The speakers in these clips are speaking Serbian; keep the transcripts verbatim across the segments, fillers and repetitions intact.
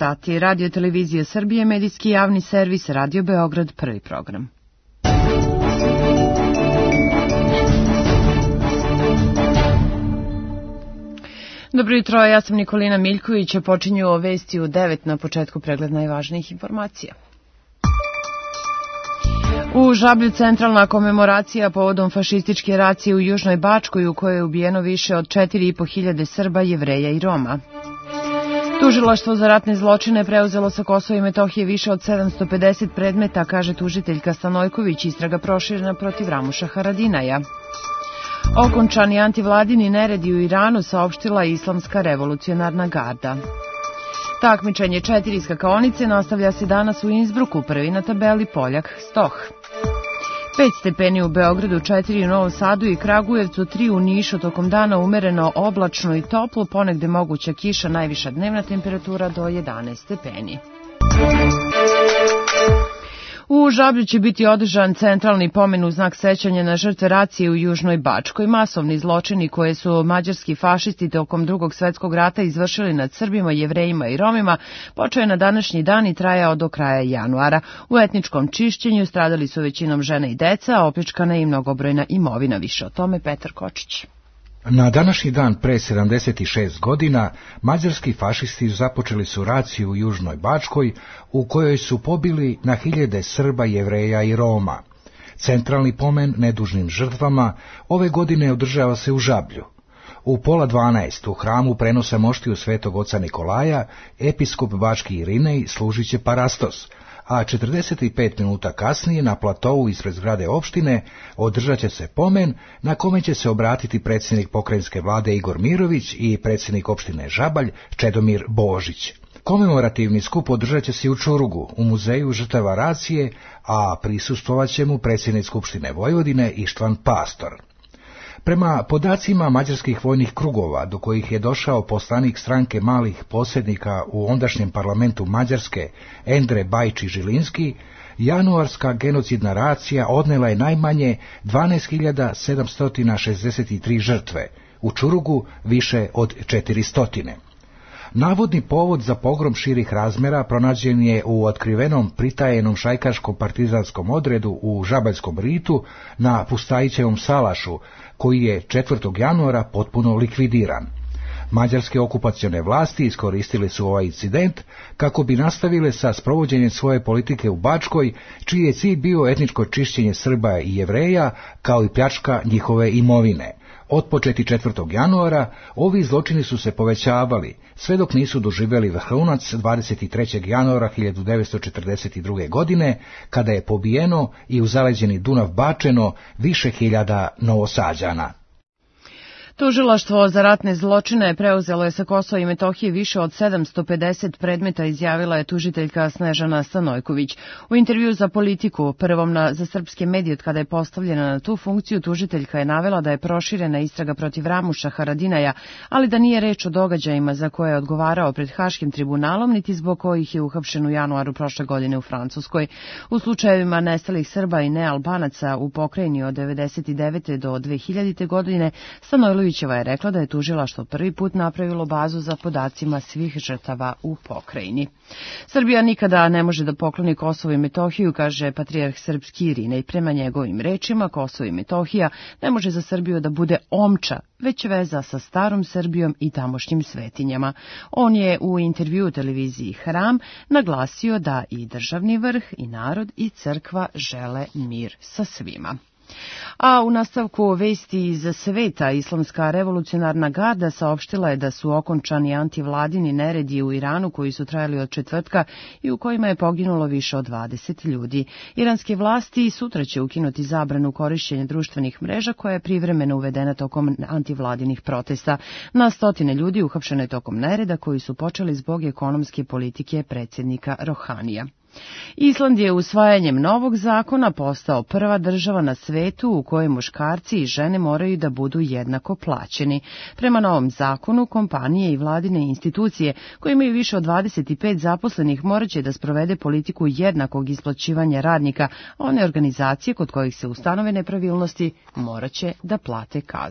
sati. Radio Televizija Srbije, medijski javni servis, Radio Beograd, prvi program. Dobro jutro, ja sam Nikolina Miljković, a počinju o vesti u devet na početku pregled najvažnijih informacija. U Žablju centralna komemoracija povodom fašističke racije u Južnoj Bačkoj u kojoj je ubijeno više od četiri i po hiljade Srba, Jevreja i Roma. Tužilaštvo za ratne zločine preuzelo sa Kosova i Metohije više od sedamsto pedeset predmeta, kaže tužiteljka Stanojković, istraga proširena protiv Ramuša Haradinaja. Okončani antivladini neredi u Iranu, saopštila Islamska revolucionarna garda. Takmičenje četiri skakaonice nastavlja se danas u Innsbrucku, prvi na tabeli Poljak Stoh. Pet stepeni u Beogradu, četiri u Novom Sadu i Kragujevcu, tri u Nišu, tokom dana umereno oblačno i toplo, ponegde moguća kiša, najviša dnevna temperatura do jedanaest stepeni. U Žablju će biti održan centralni pomen u znak sećanja na žrtve racije u Južnoj Bačkoj. Masovni zločini koje su mađarski fašisti tokom Drugog svetskog rata izvršili nad Srbima, Jevrejima i Romima počeo je na današnji dan i trajao do kraja januara. U etničkom čišćenju stradali su većinom žene i deca, a opljačkana je i mnogobrojna imovina. Više o tome Petar Kočić. Na današnji dan pre sedamdeset šest godina mađarski fašisti započeli su raciju u Južnoj Bačkoj u kojoj su pobili na hiljade Srba, Jevreja i Roma. Centralni pomen nedužnim žrtvama ove godine održava se u Žablju. U pola dvanaest u hramu prenosa moštiju Svetog oca Nikolaja episkop Bački Irinej služit će parastos, a četrdeset pet minuta kasnije na platovu ispred zgrade opštine održat će se pomen na kome će se obratiti predsjednik pokrajinske vlade Igor Mirović i predsjednik opštine Žabalj Čedomir Božić. Komemorativni skup održat će se u Čurugu, u muzeju žrtava racije, a prisustvovat će mu predsjednik Skupštine Vojvodine Ištvan Pastor. Prema podacima mađarskih vojnih krugova, do kojih je došao poslanik stranke malih posjednika u ondašnjem parlamentu Mađarske, Endre Bajči-Žilinski, januarska genocidna racija odnela je najmanje dvanaest hiljada sedamsto šezdeset tri žrtve, u Čurugu više od četiristo. Navodni povod za pogrom širih razmjera pronađen je u otkrivenom pritajenom šajkaškom partizanskom odredu u Žabaljskom ritu na Pustajićevom salašu, koji je četvrtog januara potpuno likvidiran. Mađarske okupacione vlasti iskoristile su ovaj incident kako bi nastavile sa sprovođenjem svoje politike u Bačkoj, čiji je cilj bio etničko čišćenje Srba i Jevreja, kao i pljačka njihove imovine. Otpočeti četvrtog januara ovi zločini su se povećavali, sve dok nisu doživjeli vrhunac dvadeset trećeg januara hiljadu devetsto četrdeset druge. godine, kada je pobijeno i u zaleđeni Dunav bačeno više hiljada Novosađana. Tužilaštvo za ratne zločine preuzelo je sa Kosova i Metohije više od sedamsto pedeset predmeta, izjavila je tužiteljka Snežana Stanojković. U intervju za Politiku, prvom na, za srpske medije od kada je postavljena na tu funkciju, tužiteljka je navela da je proširena istraga protiv Ramuša Haradinaja, ali da nije reč o događajima za koje je odgovarao pred Haškim tribunalom, niti zbog kojih je uhapšen u januaru prošle godine u Francuskoj. U slučajevima nestalih Srba i nealbanaca u pokrajini od devedeset devete do dve hiljadite. godine, Stanojković je rekla da je tužilaštvo prvi put napravilo bazu za podacima svih žrtava u pokrajini. Srbija nikada ne može da pokloni Kosovo i Metohiju, kaže patrijarh srpski Irinej. Prema njegovim rečima, Kosovo i Metohija ne može za Srbiju da bude omča, već veza sa starom Srbijom i tamošnjim svetinjama. On je u intervjuu televiziji Hram naglasio da i državni vrh, i narod, i crkva žele mir sa svima. A u nastavku vesti iz sveta, Islamska revolucionarna garda saopštila je da su okončani antivladini neredi u Iranu koji su trajali od četvrtka i u kojima je poginulo više od dvadeset ljudi. Iranske vlasti sutra će ukinuti zabranu korišćenja društvenih mreža koja je privremeno uvedena tokom antivladinih protesta. Na stotine ljudi uhapšeno je tokom nereda koji su počeli zbog ekonomske politike predsjednika Rohanija. Island je usvajanjem novog zakona postao prva država na svetu u kojoj muškarci i žene moraju da budu jednako plaćeni. Prema novom zakonu, kompanije i vladine institucije koje imaju više od dvadeset pet zaposlenih morat će da sprovede politiku jednakog isplaćivanja radnika, a one organizacije kod kojih se ustanove nepravilnosti morat će da plate kaznu.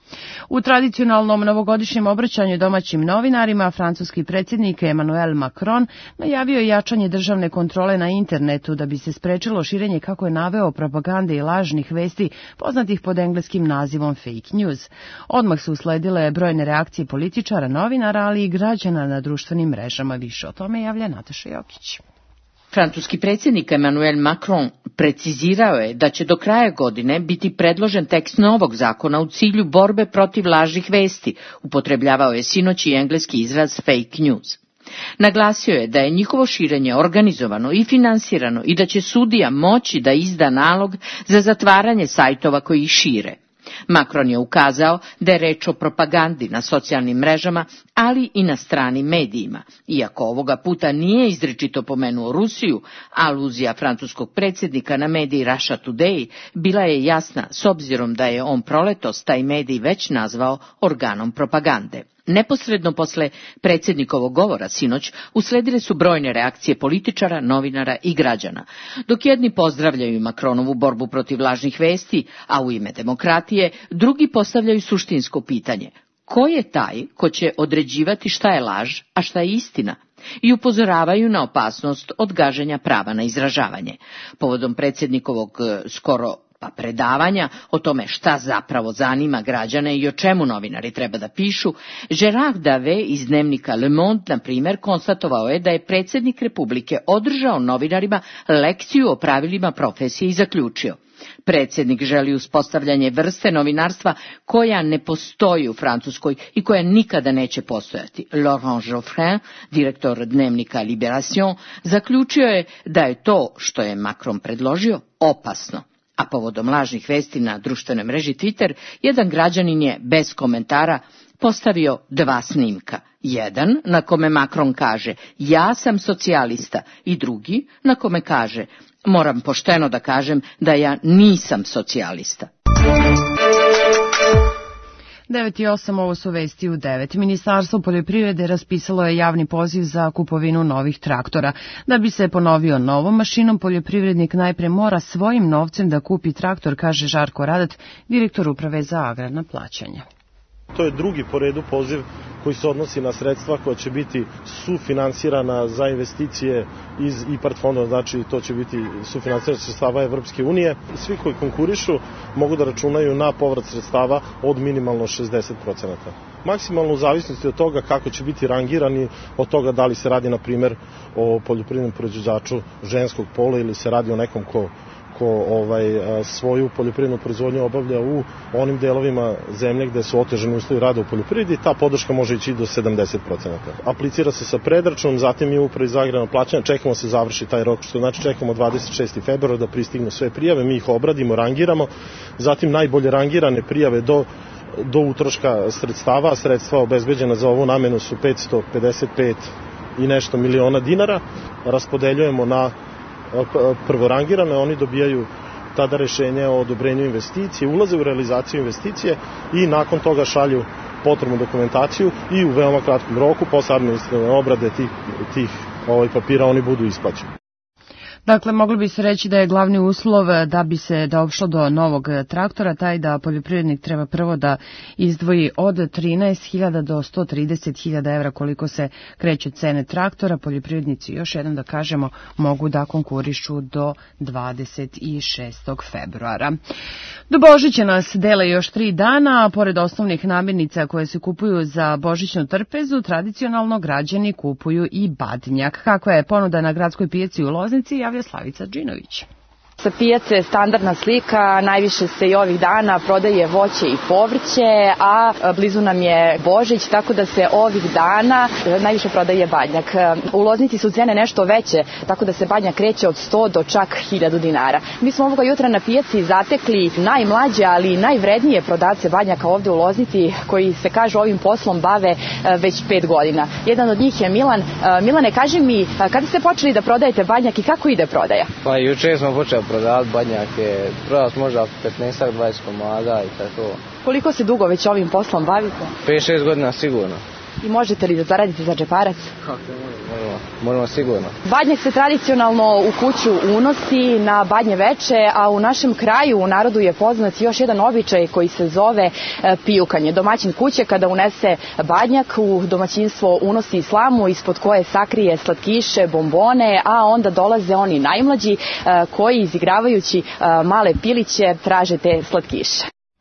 U tradicionalnom novogodišnjem obraćanju domaćim novinarima, francuski predsjednik Emmanuel Macron najavio je jačanje državne kontrole na internetu da bi se sprečilo širenje, kako je naveo, propagande i lažnih vesti poznatih pod engleskim nazivom fake news. Odmah su usledile brojne reakcije političara, novinara, ali i građana na društvenim mrežama. Više o tome javlja Nataša Jokić. Francuski predsjednik Emmanuel Macron precizirao je da će do kraja godine biti predložen tekst novog zakona u cilju borbe protiv lažnih vesti. Upotrebljavao je sinoć i engleski izraz fake news. Naglasio je da je njihovo širenje organizovano i finansirano i da će sudija moći da izda nalog za zatvaranje sajtova koji ih šire. Macron je ukazao da je reč o propagandi na socijalnim mrežama, ali i na stranim medijima. Iako ovoga puta nije izričito pomenuo Rusiju, aluzija francuskog predsjednika na mediji Russia Today bila je jasna s obzirom da je on proletos taj medij već nazvao organom propagande. Neposredno posle predsjednikovog govora sinoć usledile su brojne reakcije političara, novinara i građana. Dok jedni pozdravljaju Macronovu borbu protiv lažnih vesti, a u ime demokratije, drugi postavljaju suštinsko pitanje: ko je taj ko će određivati šta je laž, a šta je istina? I upozoravaju na opasnost od gaženja prava na izražavanje. Povodom predsjednikovog skoro pa predavanja o tome šta zapravo zanima građane i o čemu novinari treba da pišu, Gérard Davet iz dnevnika Le Monde, na primjer, konstatovao je da je predsjednik Republike održao novinarima lekciju o pravilima profesije i zaključio: predsjednik želi uspostavljanje vrste novinarstva koja ne postoji u Francuskoj i koja nikada neće postojati. Laurent Geoffrin, direktor dnevnika Libération, zaključio je da je to što je Macron predložio opasno. A povodom lažnih vesti na društvenoj mreži Twitter, jedan građanin je bez komentara postavio dva snimka. Jedan na kome Macron kaže: ja sam socijalista, i drugi na kome kaže: moram pošteno da kažem da ja nisam socijalista. devet i osam, ovo su vesti u devet. Ministarstvo poljoprivrede raspisalo je javni poziv za kupovinu novih traktora. Da bi se ponovio novom mašinom, poljoprivrednik najpre mora svojim novcem da kupi traktor, kaže Žarko Radat, direktor uprave za agrarna plaćanja. To je drugi po redu poziv koji se odnosi na sredstva koja će biti sufinansirana za investicije iz IPARD fondova, znači to će biti sufinansirana sredstava Evropske unije. Svi koji konkurišu mogu da računaju na povrat sredstava od minimalno šezdeset procenata. Maksimalno u zavisnosti od toga kako će biti rangirani, od toga da li se radi, na primjer, o poljoprivrednom proizvođaču ženskog pola ili se radi o nekom ko ko ovaj, svoju poljoprivrednu proizvodnju obavlja u onim delovima zemlje gde su otežani uslovi rada u poljoprivredi, ta podrška može ići do sedamdeset procenata. Aplicira se sa predračunom, zatim je upravi za agrarna plaćanja, čekamo se završi taj rok, što znači čekamo dvadeset šestog februara da pristignu sve prijave, mi ih obradimo, rangiramo, zatim najbolje rangirane prijave do do utroška sredstava, sredstva obezbeđena za ovu namenu su petsto pedeset pet i nešto miliona dinara, raspodeljujemo na prvorangirane, oni dobijaju tada rešenje o odobrenju investicije, ulaze u realizaciju investicije i nakon toga šalju potrebnu dokumentaciju i u veoma kratkom roku, posle administrativne obrade tih, tih ovaj, papira, oni budu isplaćeni. Dakle, moglo bi se reći da je glavni uslov da bi se došlo do novog traktora taj da poljoprivrednik treba prvo da izdvoji od trinaest hiljada do sto trideset hiljada evra koliko se kreću cene traktora. Poljoprivrednici, još jednom da kažemo, mogu da konkurišu do dvadeset šestog februara. Do Božića nas dele još tri dana, a pored osnovnih namirnica koje se kupuju za božićnu trpezu, tradicionalno građani kupuju i badnjak. Kakva je ponuda na gradskoj pijaci u Loznici, javlja Slavica Đinović. Sa pijace standardna slika, najviše se i ovih dana prodaje voće i povrće, a blizu nam je Božić, tako da se ovih dana najviše prodaje badnjak. U Loznici su cene nešto veće, tako da se badnjak kreće od sto do čak hiljadu dinara. Mi smo ovoga jutra na pijaci zatekli najmlađe, ali i najvrednije prodavce badnjaka ovde u Loznici, koji se, kažu, ovim poslom bave već pet godina. Jedan od njih je Milan. Milane, kaži mi, kada ste počeli da prodajete badnjak i kako ide prodaja? Pa juče smo počeli prodavati badnjake, prodavati možda petnaest do dvadeset komada i tako. Koliko se dugo već ovim poslom bavite? pet šest godina sigurno. I možete li da zaradite za džeparac? Kako možemo? Možemo sigurno. Badnjak se tradicionalno u kuću unosi na Badnje veče, a u našem kraju u narodu je poznat još jedan običaj koji se zove pijukanje. Domaćin kuće kada unese badnjak u domaćinstvo unosi slamu ispod koje sakrije slatkiše, bombone, a onda dolaze oni najmlađi koji izigravajući male piliće traže te slatkiše.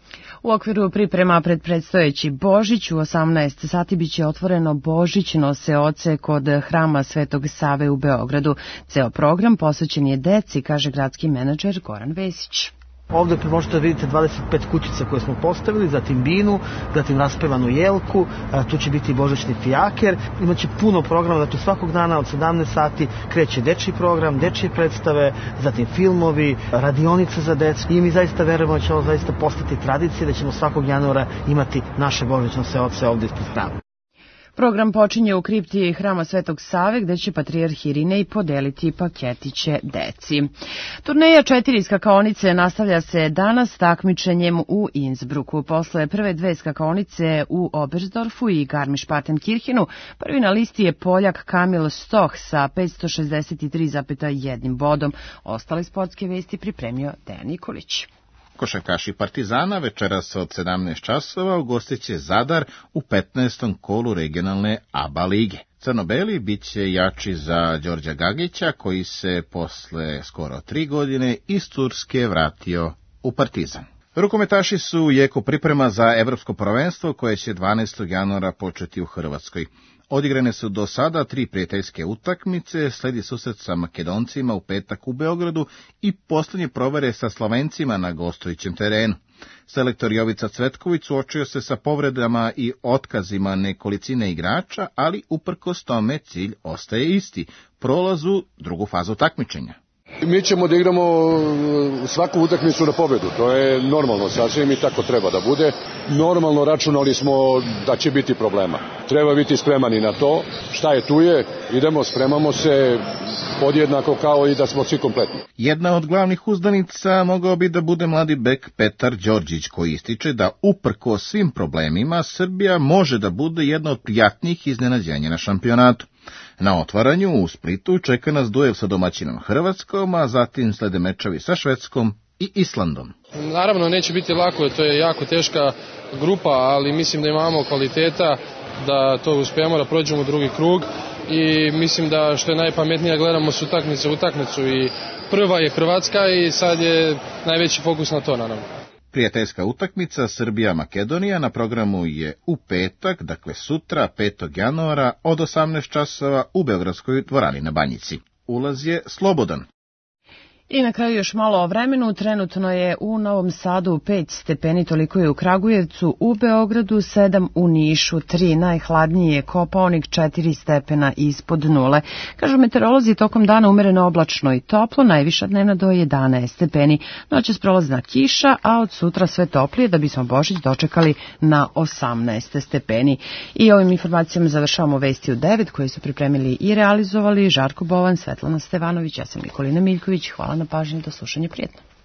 U okviru priprema pred predstojeći Božić u osamnaest sati biće otvoreno Božićno seoce kod Hrama Svetog Save u Beogradu. Ceo program posvećen je deci, kaže gradski menadžer Goran Vesić. Ovdje možete da vidite dvadeset pet kućica koje smo postavili, zatim binu, zatim raspevanu jelku, tu će biti i božićni fijaker, imaće puno programa, dakle svakog dana od sedamnaest sati kreće dečji program, dečje predstave, zatim filmovi, radionica za decu i mi zaista verujemo da će ovo zaista postati tradicija, da ćemo svakog januara imati naše božićno seoce ovdje ispred hrama. Program počinje u kripti Hrama Svetog Save, gde će patrijarh Irinej podeliti paketiće deci. Turneja četiri skakaonice nastavlja se danas takmičenjem u Innsbrucku. Posle prve dve skakaonice u Oberstdorfu i Garmisch-Partenkirchenu, prvi na listi je Poljak Kamil Stoch sa petsto šezdeset tri zarez jedan bodom. Ostale sportske vesti pripremio Dejan Nikolić. Košarkaši Partizana večeras od sedamnaest časova ugostiće Zadar u petnaestom kolu regionalne A B A lige. Crnobeli bit će jači za Đorđa Gagića, koji se posle skoro tri godine iz Turske vratio u Partizan. Rukometaši su u jeku priprema za evropsko prvenstvo koje će dvanaestog januara početi u Hrvatskoj. Odigrane su do sada tri prijateljske utakmice, sledi susret sa Makedoncima u petak u Beogradu i posljednje provere sa Slovencima na gostujućem terenu. Selektor Jovica Cvetković suočio se sa povredama i otkazima nekolicine igrača, ali uprkos tome cilj ostaje isti, prolaz u drugu fazu takmičenja. Mi ćemo da igramo svaku utakmicu na pobedu, to je normalno sasvim i tako treba da bude. Normalno računali smo da će biti problema. Treba biti spremani na to, šta je tu je, idemo, spremamo se podjednako kao i da smo svi kompletni. Jedna od glavnih uzdanica mogao bi da bude mladi bek Petar Đorđić, koji ističe da uprko svim problemima Srbija može da bude jedna od prijatnijih iznenađenja na šampionatu. Na otvaranju u Splitu čeka nas duel sa domaćinom Hrvatskom, a zatim slede mečevi sa Švedskom i Islandom. Naravno neće biti lako, to je jako teška grupa, ali mislim da imamo kvaliteta da to uspijemo, da prođemo u drugi krug i mislim da što je najpametnije gledamo s utakmice u utakmicu i prva je Hrvatska i sad je najveći fokus na to naravno. Prijateljska utakmica Srbija-Makedonija na programu je u petak, dakle sutra, petog januara od osamnaest časova u Beogradskoj dvorani na Banjici. Ulaz je slobodan. I na kraju još malo o vremenu. Trenutno je u Novom Sadu pet stepeni, toliko je u Kragujevcu, u Beogradu sedam, u Nišu tri, najhladnije je Kopaonik četiri stepena ispod nule. Kažu meteorolozi, tokom dana umereno oblačno i toplo, najviša dnevna do jedanaest stepeni. Noćas prolazna kiša, a od sutra sve toplije da bismo Božić dočekali na osamnaest stepeni. I ovim informacijama završavamo vesti u devet koje su pripremili i realizovali Žarko Bovan, Svetlana Stevanović, ja sam Nikolina Miljković. Hvala na pažnju, do slušanja, prijetno.